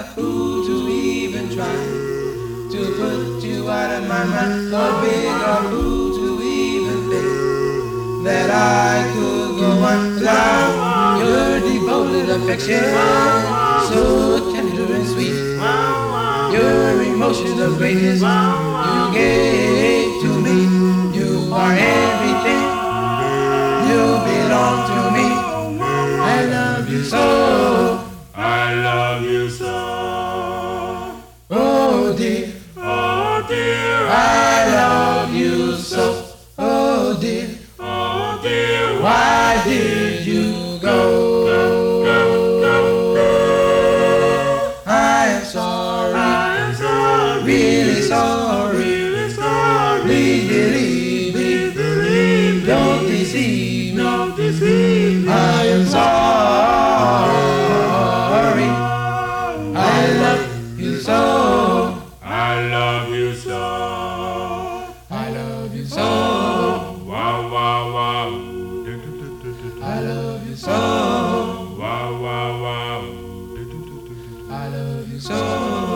fool to even try to put you out of my mind. A bigger fool to even think that I could go on without your devoted affection, so tender and sweet. Your emotions of greatness you gave to me. You are everything. You belong to me. I love you so. I love you so. Oh dear, Oh dear, I love you so. Oh dear, oh dear, why did you go? I am sorry, I am sorry, really sorry. really sorry. Please believe me, Please believe me, don't deceive me. don't deceive me. I am sorry. I love you so. I love you so. I love you so. Wow, wow, wow. I love you so. Wow, wow, wow. I love you so.